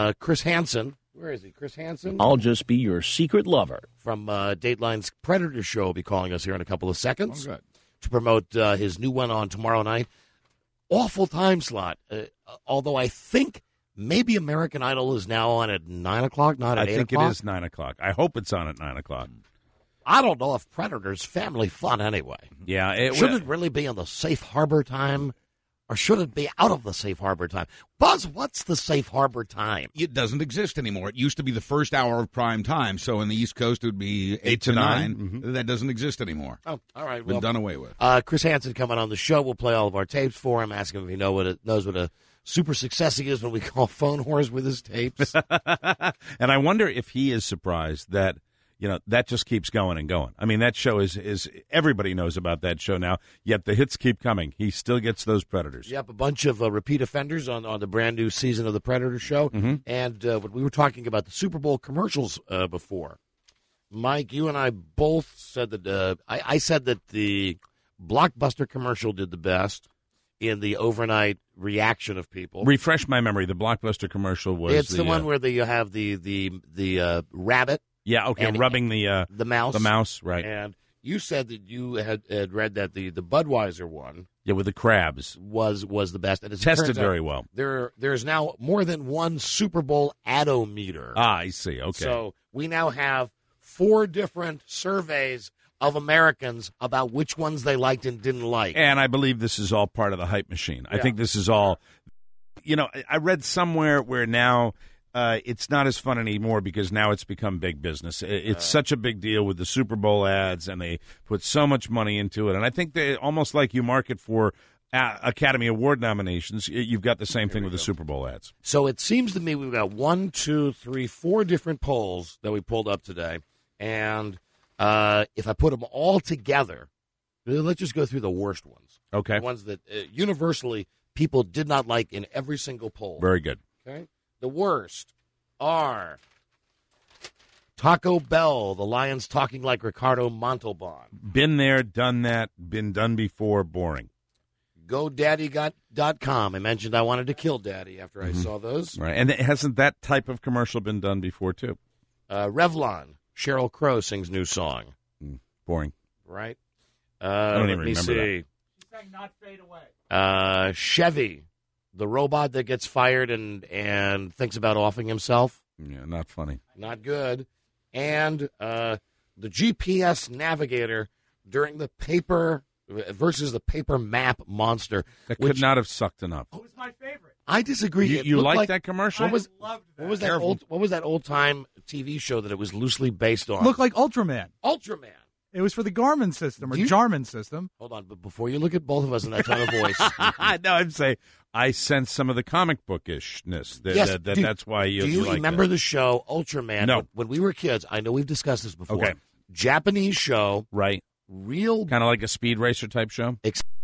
Chris Hansen. Where is he? Chris Hansen? I'll just be your secret lover. From Dateline's Predator Show will be calling us here in a couple of seconds to promote his new one on tomorrow night. Awful time slot. Although I think maybe American Idol is now on at 9 o'clock, not at 8 o'clock. I think it is 9 o'clock. I hope it's on at 9 o'clock. I don't know if Predator's family fun anyway. Yeah. Should it really be on the safe harbor time, or should it be out of the safe harbor time? Buzz, what's the safe harbor time? It doesn't exist anymore. It used to be the first hour of prime time, so in the East Coast it would be 8 to 9. Mm-hmm. That doesn't exist anymore. Oh, all right. Been done away with. Chris Hansen coming on the show. We'll play all of our tapes for him, ask him if he knows what a super success he is when we call phone whores with his tapes. And I wonder if he is surprised that, that just keeps going and going. I mean, that show is everybody knows about that show now, yet the hits keep coming. He still gets those Predators. Yep, a bunch of repeat offenders on the brand new season of the Predator Show. Mm-hmm. And when we were talking about the Super Bowl commercials before, Mike, you and I both said that I said that the Blockbuster commercial did the best in the overnight reaction of people. Refresh my memory. The Blockbuster commercial was it's the one where you have the rabbit. Yeah, okay, and, rubbing the mouse. The mouse, right. And you said that you had read that the Budweiser one, with the crabs, was the best. And it tested very well. There's now more than one Super Bowl adometer. I see. Okay. So we now have 4 different surveys of Americans about which ones they liked and didn't like. And I believe this is all part of the hype machine. I think this is all, I read somewhere where now it's not as fun anymore because now it's become big business. It's such a big deal with the Super Bowl ads, and they put so much money into it. And I think they almost like you market for Academy Award nominations, you've got the same thing with the Super Bowl ads. So it seems to me we've got 1, 2, 3, 4 different polls that we pulled up today. And if I put them all together, let's just go through the worst ones. Okay. The ones that universally people did not like in every single poll. Very good. Okay. The worst are Taco Bell, the Lions talking like Ricardo Montalban. Been there, done that, been done before, boring. GoDaddy.com. I mentioned I wanted to kill Daddy after I saw those. Right. And hasn't that type of commercial been done before, too? Revlon, Sheryl Crow sings new song. Boring. Right? I don't even remember that. She sang Not Fade Away. Chevy, the robot that gets fired and thinks about offing himself. Yeah, not funny. Not good. And the GPS navigator during the paper versus the paper map monster. That could not have sucked enough. It was my favorite. I disagree. You liked that commercial? I loved that. What was that old time TV show that it was loosely based on? Looked like Ultraman. Ultraman. It was for the Garmin system or Jarman system. Hold on, but before you look at both of us in that tone of voice. No, I'm saying I sense some of the comic bookishness. That's why you. Do you like remember that. the show Ultraman? No. When we were kids, I know we've discussed this before. Okay. Japanese show, right? Real, kind of like a Speed Racer type show,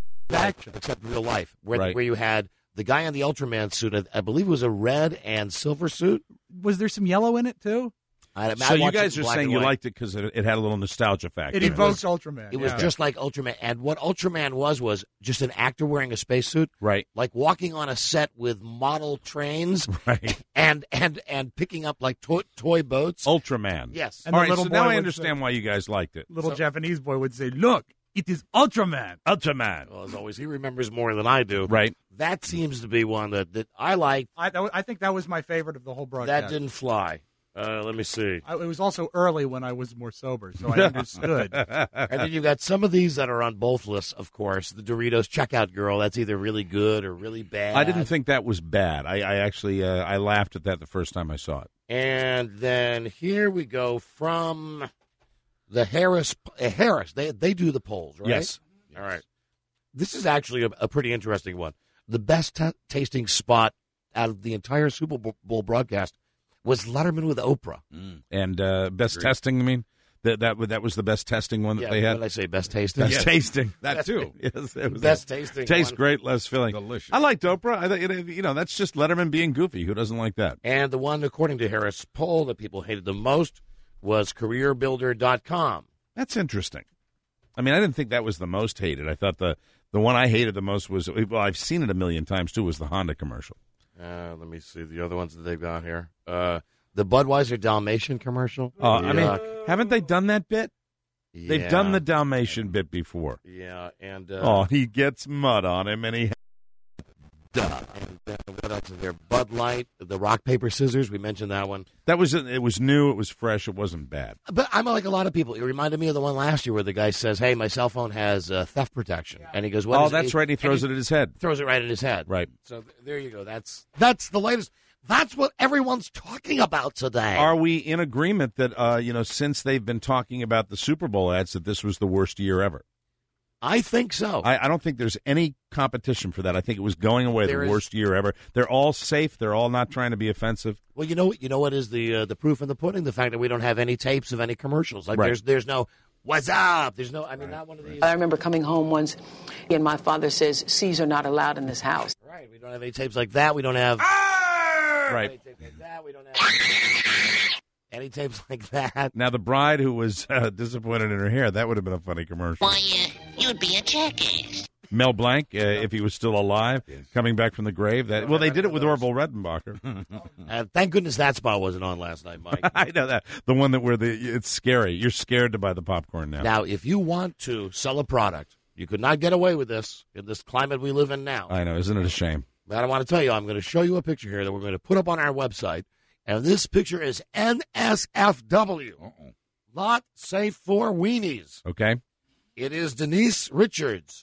except real life, where you had the guy in the Ultraman suit. I believe it was a red and silver suit. Was there some yellow in it too? So you guys are saying you liked it because it had a little nostalgia factor. It evokes Ultraman. It was just like Ultraman. And what Ultraman was just an actor wearing a spacesuit. Right. Like walking on a set with model trains. Right. And picking up like toy boats. Ultraman. Yes. And all right, so now I understand why you guys liked it. Little Japanese boy would say, look, it is Ultraman. Ultraman. Well, as always, he remembers more than I do. Right. That seems to be one that I liked. I think that was my favorite of the whole broadcast. That didn't fly. Let me see. It was also early when I was more sober, so I understood. And then you've got some of these that are on both lists, of course. The Doritos Checkout Girl, that's either really good or really bad. I didn't think that was bad. I actually I laughed at that the first time I saw it. And then here we go from the Harris. They do the polls, right? Yes. All right. This is actually a pretty interesting one. The best tasting spot out of the entire Super Bowl broadcast was Letterman with Oprah. And best testing, I mean? That was the best testing one that they had? What did I say, best tasting? Best tasting. That too. Yes, it was best tasting Tastes one. great, less filling. Delicious. I liked Oprah. That's just Letterman being goofy. Who doesn't like that? And the one, according to Harris' poll, that people hated the most was CareerBuilder.com. That's interesting. I mean, I didn't think that was the most hated. I thought the one I hated the most was, well, I've seen it a million times, too, was the Honda commercial. Let me see the other ones that they've got here. The Budweiser Dalmatian commercial. I mean, haven't they done that bit? Yeah. They've done the Dalmatian bit before. Yeah, and he gets mud on him, and he. And what else is there? Bud Light, the rock paper scissors. We mentioned that one. It was new. It was fresh. It wasn't bad. But I'm like a lot of people. It reminded me of the one last year where the guy says, "Hey, my cell phone has theft protection," and he goes, "What?" Oh, that's right. And he throws it at his head. Throws it right at his head. Right. So there you go. That's the latest. That's what everyone's talking about today. Are we in agreement that since they've been talking about the Super Bowl ads, that this was the worst year ever? I think so. I don't think there's any competition for that. I think it was going away the worst year ever. They're all safe. They're all not trying to be offensive. Well, you know what is the proof in the pudding? The fact that we don't have any tapes of any commercials. Like Right. there's no "What's up?" There's no. I mean, not one of these. I remember coming home once, and my father says, "C's are not allowed in this house." Right. We don't have any tapes like that. We don't have. Right. Any tapes like that. We don't have any tapes like that. Now, the bride who was disappointed in her hair, that would have been a funny commercial. Why, you'd be a jackass. Mel Blanc, if he was still alive, coming back from the grave. They did it with Orville Redenbacher. Thank goodness that spot wasn't on last night, Mike. I know that. The one that it's scary. You're scared to buy the popcorn now. Now, if you want to sell a product, you could not get away with this in this climate we live in now. I know. Isn't it a shame? But I want to tell you, I'm going to show you a picture here that we're going to put up on our website. And this picture is NSFW. Not safe for weenies. Okay. It is Denise Richards.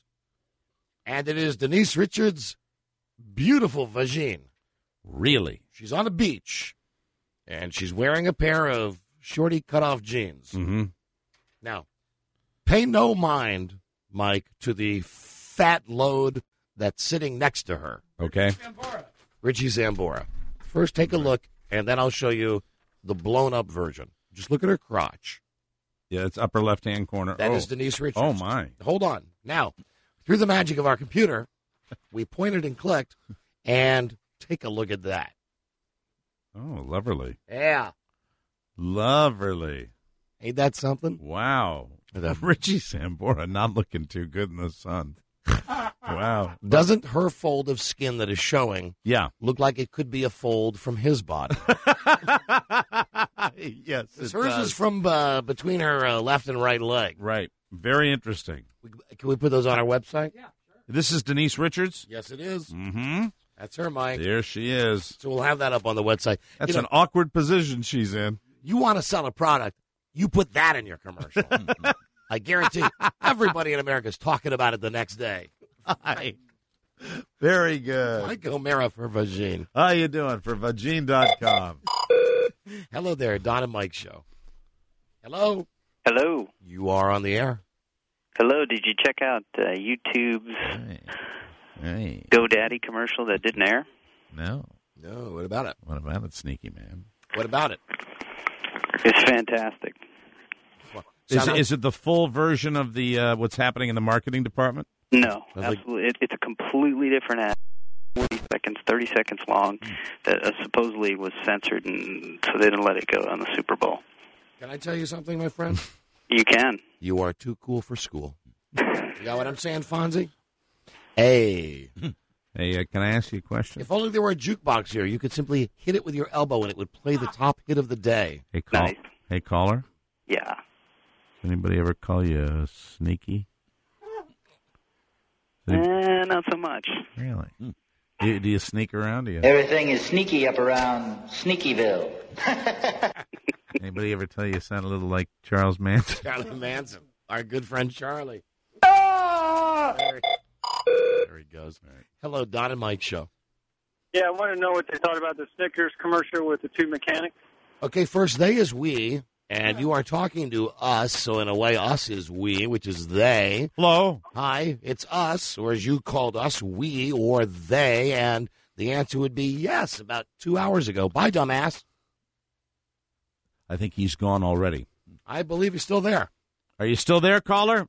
And it is Denise Richards' beautiful vagine. Really? She's on a beach. And she's wearing a pair of shorty cutoff jeans. Mm-hmm. Now, pay no mind, Mike, to the fat load that's sitting next to her. Okay. Richie Zambora. First, take a look, and then I'll show you the blown-up version. Just look at her crotch. Yeah, it's upper left-hand corner. That is Denise Richards. Oh, my. Hold on. Now, through the magic of our computer, we pointed and clicked, and take a look at that. Oh, lovely. Yeah. Lovely. Ain't that something? Wow. Richie Zambora not looking too good in the sun. Wow. Doesn't her fold of skin that is showing look like it could be a fold from his body? Yes, Hers is from between her left and right leg. Right. Very interesting. Can we put those on our website? Yeah, sure. This is Denise Richards? Yes, it is. Mm-hmm. That's her, Mike. There she is. So we'll have that up on the website. That's an awkward position she's in. You want to sell a product, you put that in your commercial. I guarantee everybody in America is talking about it the next day. Very good. Mike O'Mara for Vagine. How you doing? For Vagine.com. Hello there, Don and Mike Show. Hello. Hello. You are on the air. Hello. Did you check out YouTube's GoDaddy commercial that didn't air? No. No, what about it? What about it, sneaky man? What about it? It's fantastic. Is it the full version of the what's happening in the marketing department? No, absolutely. It's a completely different ad. 40 seconds, 30 seconds long, that supposedly was censored, and so they didn't let it go on the Super Bowl. Can I tell you something, my friend? You can. You are too cool for school. You got what I'm saying, Fonzie? Hey. Hey, can I ask you a question? If only there were a jukebox here, you could simply hit it with your elbow and it would play the top hit of the day. Hey, Nice. Hey, caller? Yeah. Anybody ever call you sneaky? Not so much. Really? Do you sneak around? Do you? Everything is sneaky up around Sneakyville. Anybody ever tell you sound a little like Charles Manson? Charlie Manson, our good friend Charlie. There he goes. Right. Hello, Don and Mike Show. Yeah, I want to know what they thought about the Snickers commercial with the two mechanics. Okay, first, they is we, and you are talking to us, so in a way, us is we, which is they. Hello. Hi, it's us, or as you called us, we or they, and the answer would be yes, about 2 hours ago. Bye, dumbass. I think he's gone already. I believe he's still there. Are you still there, caller?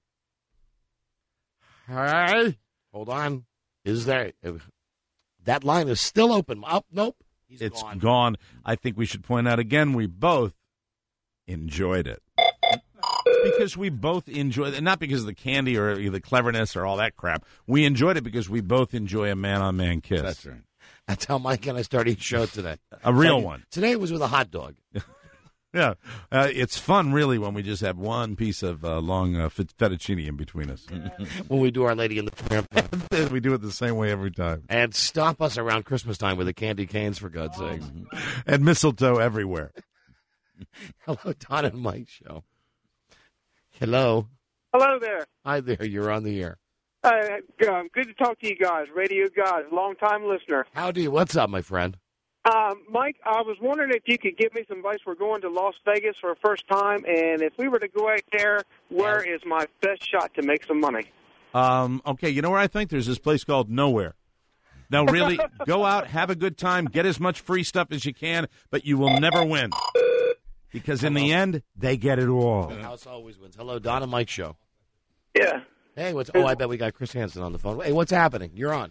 Hi. Hold on. Is there? That line is still open. Oh, nope. It's gone. I think we should point out again, we both enjoyed it. Because we both enjoyed it. Not because of the candy or the cleverness or all that crap. We enjoyed it because we both enjoy a man-on-man kiss. That's right. That's how Mike and I started each show today. A real one. Today it was with a hot dog. Yeah, it's fun, really, when we just have one piece of long fettuccine in between us. When we do Our Lady in the Tramp. We do it the same way every time. And stop us around Christmas time with the candy canes, for God's sakes. And mistletoe everywhere. Hello, Don and Mike show. Hello. Hello there. Hi there. You're on the air. Good to talk to you guys, radio guys, long-time listener. Howdy. What's up, my friend? Mike, I was wondering if you could give me some advice. We're going to Las Vegas for the first time, and if we were to go out there, where is my best shot to make some money? Okay, you know where I think? There's this place called Nowhere. Now, really, go out, have a good time, get as much free stuff as you can, but you will never win. Because in the end, they get it all. The house always wins. Hello, Don and Mike show. Yeah. Hey, I bet we got Chris Hansen on the phone. Hey, what's happening? You're on.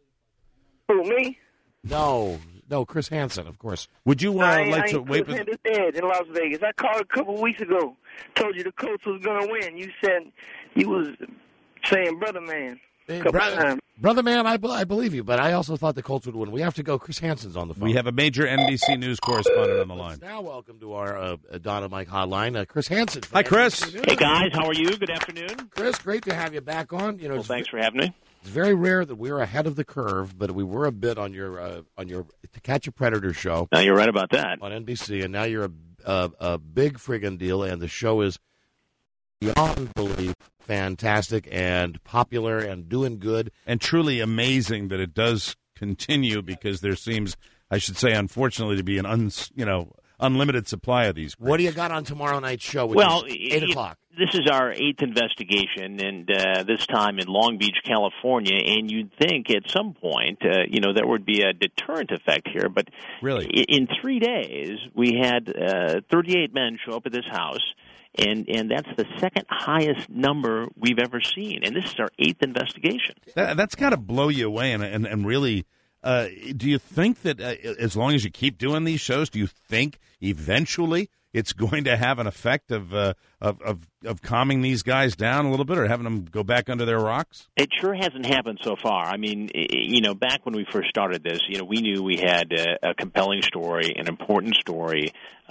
Who, me? No, Chris Hansen, of course. Would you like to wait? Chris Hansen's dead in Las Vegas. I called a couple weeks ago. Told you the Colts was going to win. You said you was saying, brother man. Hey, brother man, I believe you, but I also thought the Colts would win. We have to go. Chris Hansen's on the phone. We have a major NBC News correspondent on the line. Now welcome to our Don and Mike hotline, Chris Hansen. Hi, Chris. Hey, guys. How are you? Good afternoon. Chris, great to have you back on. Well, thanks for having me. It's very rare that we're ahead of the curve, but we were a bit on your To Catch a Predator show. No, you're right about that. On NBC, and now you're a big friggin' deal, and the show is beyond belief fantastic and popular and doing good. And truly amazing that it does continue, because there seems, I should say, unfortunately, to be an unlimited supply of these groups. What do you got on tomorrow night's show, which is 8 o'clock? This is our 8th investigation, and this time in Long Beach, California. And you'd think at some point, there would be a deterrent effect here. But really, in 3 days, we had 38 men show up at this house. And that's the second highest number we've ever seen. And this is our 8th investigation. That's got to blow you away. And really, do you think that as long as you keep doing these shows, do you think eventually it's going to have an effect of calming these guys down a little bit, or having them go back under their rocks? It sure hasn't happened so far. I mean, back when we first started this, we knew we had a compelling story, an important story.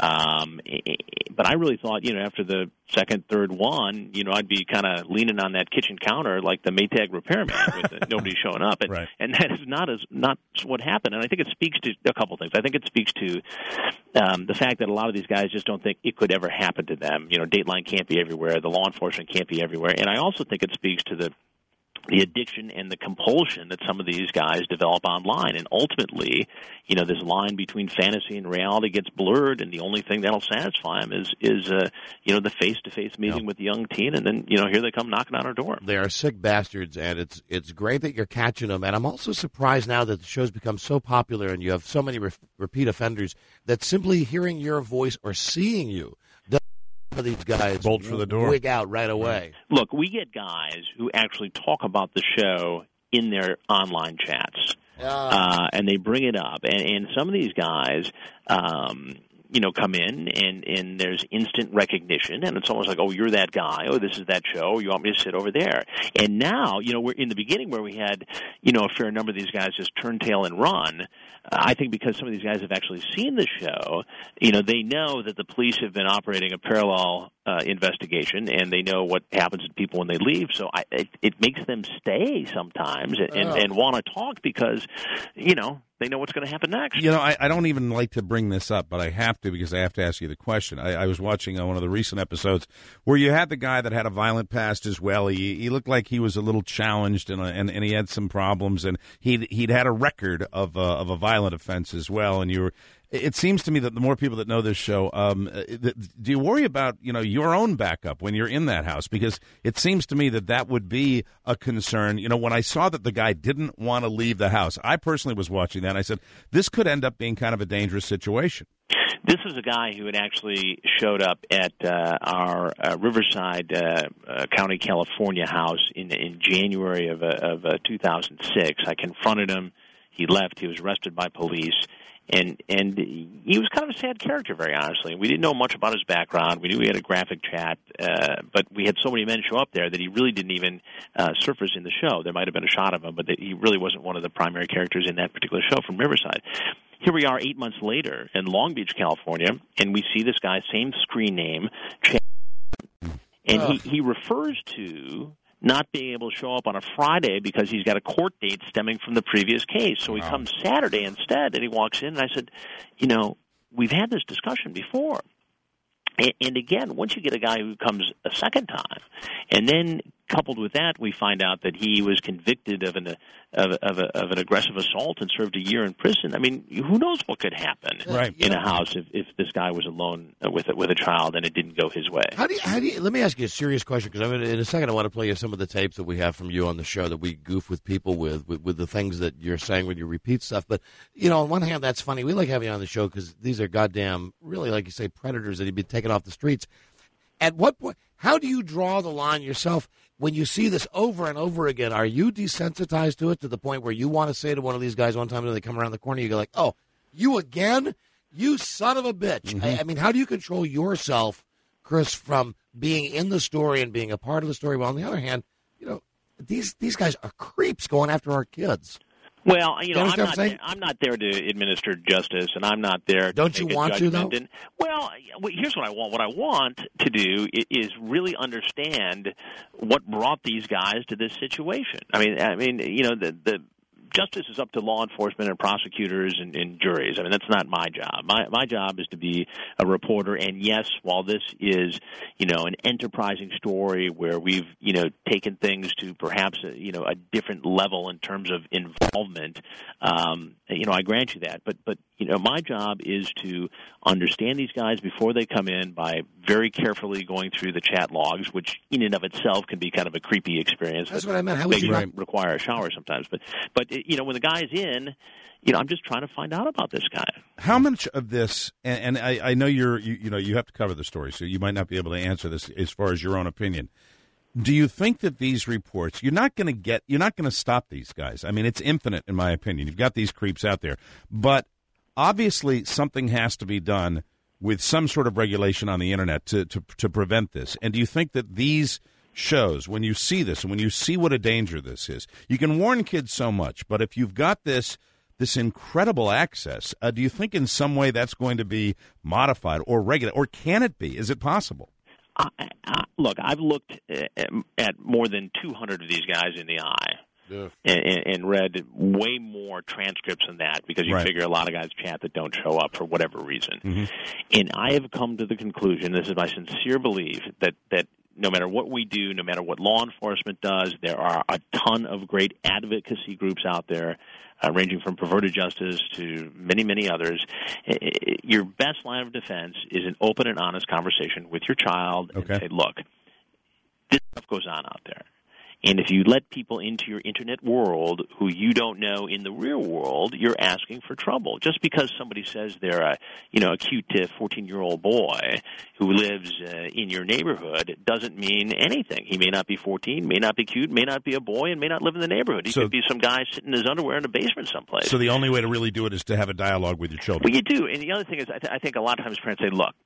But I really thought, after the second, third one, I'd be kind of leaning on that kitchen counter like the Maytag repairman with nobody showing up. And, right. And that is not what happened. And I think it speaks to a couple things. I think it speaks to the fact that a lot of these guys just don't think it could ever happen to them. Dateline can't be everywhere. The law enforcement can't be everywhere. And I also think it speaks to the addiction and the compulsion that some of these guys develop online. And ultimately, this line between fantasy and reality gets blurred, and the only thing that'll satisfy them is the face-to-face meeting with the young teen, and then, here they come knocking on our door. They are sick bastards, and it's great that you're catching them. And I'm also surprised now that the show's become so popular and you have so many repeat offenders that simply hearing your voice or seeing you for these guys bolt for the door, wig out right away. Look, we get guys who actually talk about the show in their online chats, and they bring it up. And some of these guys, come in and there's instant recognition, and it's almost like, oh, you're that guy. Oh, this is that show. You want me to sit over there? And now, we're in the beginning where we had, a fair number of these guys just turn tail and run. I think because some of these guys have actually seen the show, they know that the police have been operating a parallel investigation, and they know what happens to people when they leave. So it makes them stay sometimes and want to talk because, they know what's going to happen next. I don't even like to bring this up, but I have to because I have to ask you the question. I was watching one of the recent episodes where you had the guy that had a violent past as well. He looked like he was a little challenged and he had some problems, and he'd had a record of a violent offense as well. And it seems to me that the more people that know this show, do you worry about your own backup when you're in that house? Because it seems to me that would be a concern. When I saw that the guy didn't want to leave the house, I personally was watching that, and I said, this could end up being kind of a dangerous situation. This is a guy who had actually showed up at our Riverside County, California house in January of 2006. I confronted him. He left. He was arrested by police. And he was kind of a sad character, very honestly. We didn't know much about his background. We knew he had a graphic chat, but we had so many men show up there that he really didn't even surface in the show. There might have been a shot of him, but he really wasn't one of the primary characters in that particular show from Riverside. Here we are 8 months later in Long Beach, California, and we see this guy, same screen name, and he refers to not being able to show up on a Friday because he's got a court date stemming from the previous case. So he comes Saturday instead, and he walks in, and I said, we've had this discussion before. And again, once you get a guy who comes a second time, and then coupled with that, we find out that he was convicted of an aggressive assault and served a year in prison. I mean, who knows what could happen in a house if this guy was alone with a child and it didn't go his way. How do you? Let me ask you a serious question, because in a second I want to play you some of the tapes that we have from you on the show that we goof with people with the things that you're saying when you repeat stuff. But on one hand, that's funny. We like having you on the show because these are goddamn, really, like you say, predators that have been taken off the streets. At what point? How do you draw the line yourself when you see this over and over again? Are you desensitized to it to the point where you want to say to one of these guys one time when they come around the corner, you go like, "Oh, you again? You son of a bitch!" Mm-hmm. I mean, how do you control yourself, Chris, from being in the story and being a part of the story? Well, on the other hand, these guys are creeps going after our kids. Well, I'm not there to administer justice, and I'm not there. Don't you want to, though? Well, here's what I want. What I want to do is really understand what brought these guys to this situation. I mean, the justice is up to law enforcement and prosecutors and juries. I mean, that's not my job. My job is to be a reporter. And yes, while this is, an enterprising story where we've, taken things to perhaps, a different level in terms of involvement, I grant you that. But my job is to understand these guys before they come in by very carefully going through the chat logs, which in and of itself can be kind of a creepy experience. That's what I meant. How would you require a shower sometimes? But when the guy's in, I'm just trying to find out about this guy. How much of this, and I know you have to cover the story, so you might not be able to answer this as far as your own opinion. Do you think that these reports, you're not going to stop these guys? I mean, it's infinite in my opinion. You've got these creeps out there, but obviously something has to be done with some sort of regulation on the internet to prevent this. And do you think that these shows, when you see this and when you see what a danger this is, you can warn kids so much, but if you've got this incredible access, do you think in some way that's going to be modified or regulated, or can it be? Is it possible? Look, I've looked at more than 200 of these guys in the eye. Yeah. And read way more transcripts than that, because you figure a lot of guys chat that don't show up for whatever reason. Mm-hmm. And I have come to the conclusion, this is my sincere belief, that no matter what we do, no matter what law enforcement does, there are a ton of great advocacy groups out there, ranging from Perverted Justice to many, many others. Your best line of defense is an open and honest conversation with your child and say, look, this stuff goes on out there. And if you let people into your internet world who you don't know in the real world, you're asking for trouble. Just because somebody says they're a cute 14-year-old boy who lives in your neighborhood doesn't mean anything. He may not be 14, may not be cute, may not be a boy, and may not live in the neighborhood. He could be some guy sitting in his underwear in a basement someplace. So the only way to really do it is to have a dialogue with your children. Well, you do. And the other thing is, I think a lot of times parents say, look,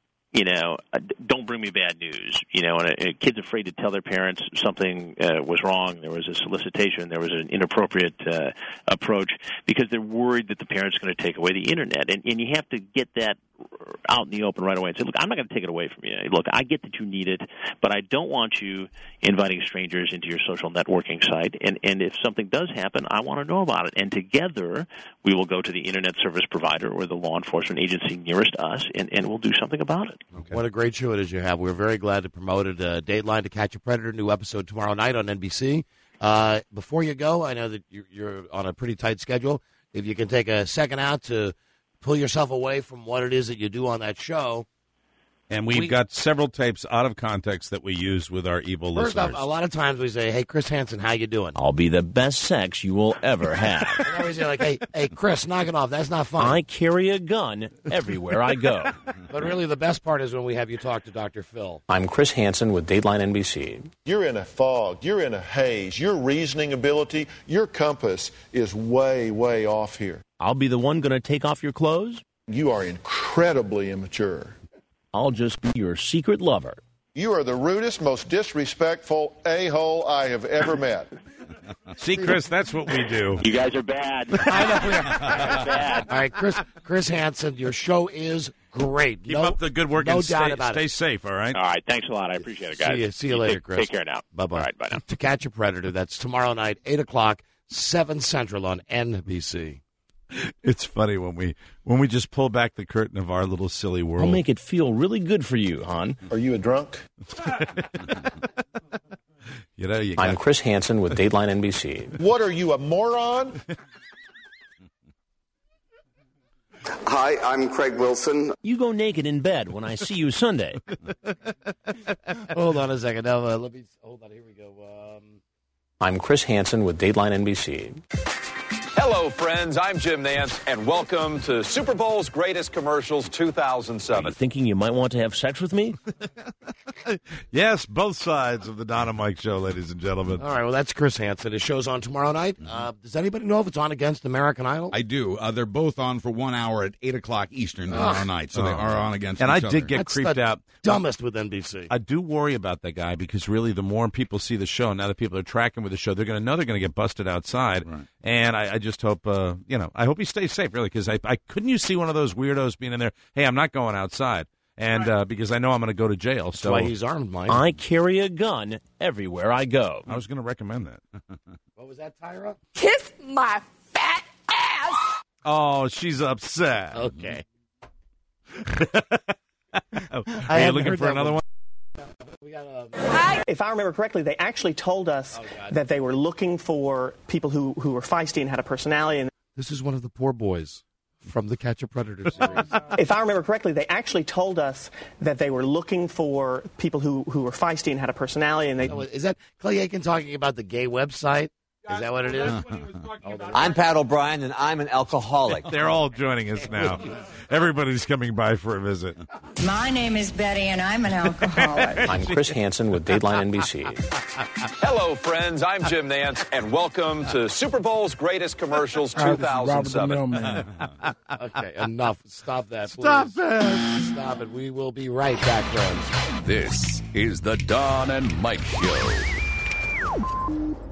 don't bring me bad news. And a kid's afraid to tell their parents something was wrong. There was a solicitation. There was an inappropriate approach, because they're worried that the parent's going to take away the internet. And you have to get that out in the open right away and say, look, I'm not going to take it away from you. Look, I get that you need it, but I don't want you inviting strangers into your social networking site. And if something does happen, I want to know about it. And together, we will go to the internet service provider or the law enforcement agency nearest us, and we'll do something about it. Okay. What a great show it is you have. We're very glad to promote it. Dateline to Catch a Predator, new episode tomorrow night on NBC. Before you go, I know that you're on a pretty tight schedule. If you can take a second out to pull yourself away from what it is that you do on that show. And we've got several tapes out of context that we use with our evil listeners. First off, a lot of times we say, hey, Chris Hansen, how you doing? I'll be the best sex you will ever have. And then we say, like, hey, Chris, knock it off. That's not fun. I carry a gun everywhere I go. But really the best part is when we have you talk to Dr. Phil. I'm Chris Hansen with Dateline NBC. You're in a fog. You're in a haze. Your reasoning ability, your compass is way, way off here. I'll be the one going to take off your clothes? You are incredibly immature. I'll just be your secret lover. You are the rudest, most disrespectful a-hole I have ever met. See, Chris, that's what we do. You guys are bad. I know we are. Bad. All right, Chris Hansen, your show is great. Keep up the good work no and doubt about stay it. safe, all right? All right, thanks a lot. I appreciate it, guys. See you later, Chris. Take care now. Bye-bye. All right, bye now. To Catch a Predator, that's tomorrow night, 8 o'clock, 7 Central on NBC. It's funny when we just pull back the curtain of our little silly world. I'll make it feel really good for you, hon. Are you a drunk? I'm Chris Hansen with Dateline NBC. What are you, a moron? Hi, I'm Craig Wilson. You go naked in bed when I see you Sunday. Hold on a second. Now, hold on. Here we go. I'm Chris Hansen with Dateline NBC. Hello, friends. I'm Jim Nance, and welcome to Super Bowl's Greatest Commercials 2007. Are you thinking you might want to have sex with me? Yes, both sides of the Don and Mike show, ladies and gentlemen. All right, well, that's Chris Hansen. His show's on tomorrow night. Does anybody know if it's on against American Idol? I do. They're both on for 1 hour at 8 o'clock Eastern tomorrow night, so they are on against and each I other. did get That's creeped the out. Dumbest with NBC. I do worry about that guy because really the more people see the show, now that people are tracking with the show, they're going to know they're going to get busted outside. Right. And I just hope, I hope he stays safe, really, because I couldn't you see one of those weirdos being in there, hey, I'm not going outside. And because I know I'm going to go to jail. That's so why he's armed, Mike. I carry a gun everywhere I go. I was going to recommend that. What was that, Tyra? Kiss my fat ass. Oh, she's upset. Okay. Are you looking for another one? If I remember correctly, they actually told us that they were looking for people who were feisty and had a personality. And this is one of the poor boys from the Catch a Predator series. If I remember correctly, they actually told us that they were looking for people who were feisty and had a personality. And is that Clay Aiken talking about the gay website? Is that what it is? I'm Pat O'Brien, and I'm an alcoholic. They're all joining us now. Everybody's coming by for a visit. My name is Betty, and I'm an alcoholic. I'm Chris Hansen with Dateline NBC. Hello, friends. I'm Jim Nance, and welcome to Super Bowl's Greatest Commercials 2007. Okay, enough. Stop that, please. Stop it. Stop it. We will be right back, friends. This is the Don and Mike Show.